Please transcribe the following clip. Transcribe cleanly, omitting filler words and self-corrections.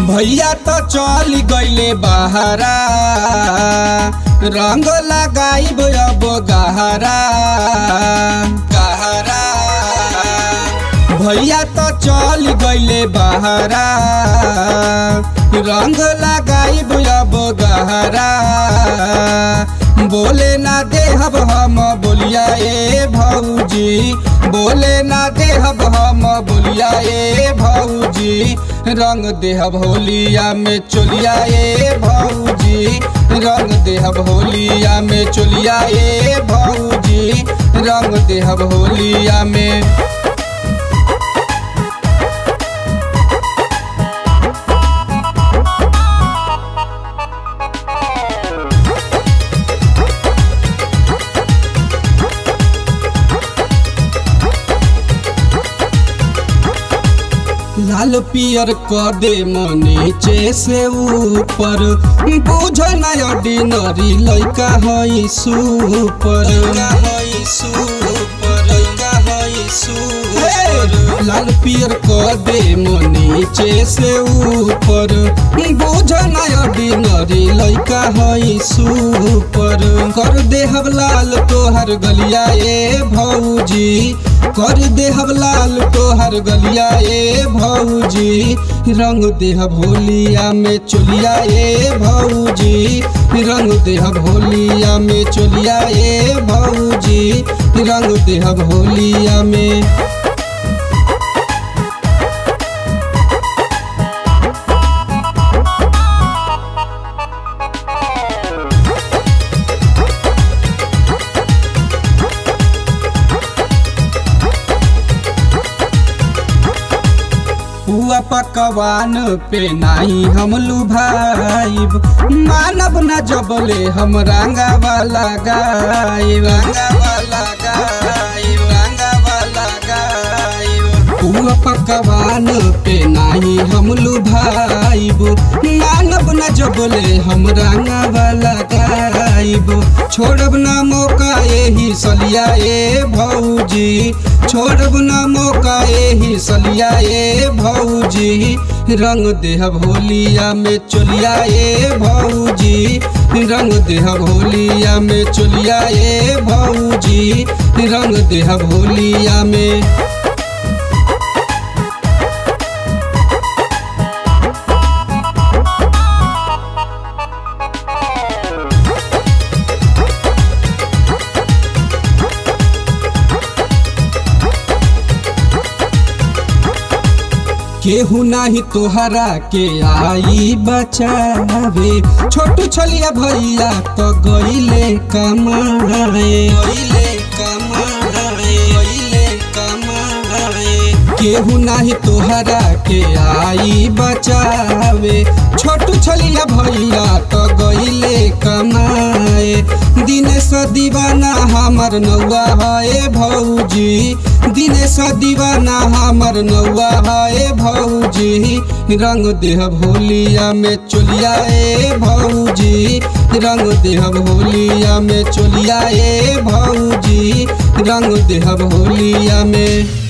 भैया तो चल गईले बहारा, रंग लगाइब अब गहरा गहरा। भैया तो चल गईले बहारा, रंग लगाइब अब गहरा। बोले ना देहब हम बोलिया ए भौजी, बोले ना देहब हम बोलिया ए भौजी। रंग देहब होलिया में चोलिया ए भौजी, रंग देहब होलिया में चोलिया ए भौजी, रंग देहब होलिया में। लाल पियर कर दे नीचे से ऊपर, बुझ नय ऑर्डिनरी लइका हई सुपर। लाल पियर कर दे नीचे से ऊपर, बुझ नय ऑर्डिनरी लइका हई सुपर। कर देहब लाल तोहर गलिया ए भौजी, कर देहब लाल तोहर गलिया ए भौजी। रंग देहब होलिया में चोलिया ए भौजी, रंग देहब होलिया में चोलिया ए भौजी, रंग देहब होलिया में। हुआ पकवान पे नाही हम लुभाइब, मानब न जबले हम रंगा वाला गाइब, रंगा वाला गाइब, रंगा वाला गाइब। हुआ पकवान पे नाही हम लुभाइब, मानब न जबले हम रंगा वाला गाइब। छोड़ब न मौका एही सलिया ए भौजी, छोड़ब न मौका एही सलिया ए भौजी। रंग देहब होलिया में चोलिया ए भौजी, रंग देहब होलिया में चोलिया ए भौजी, रंग देहब होलिया में। केहू नाही तोहरा के आई बचावे, छोटू छलिया भैया तो गईले कमाए, गईले कमाए, गईले कमाए। केहू नाही तोहरा के आई बचावे, छोटू छलिया भैया तो गईले कमाए। दिनेश दीवाना हमर नौआ है भौजी, दिनेश दीवाना हमर नौआ है भौजी। रंग देहब होलिया में चोलिया ए भौजी, रंग देहब होलिया में चोलिया ए भौजी, रंग देहब होलिया में।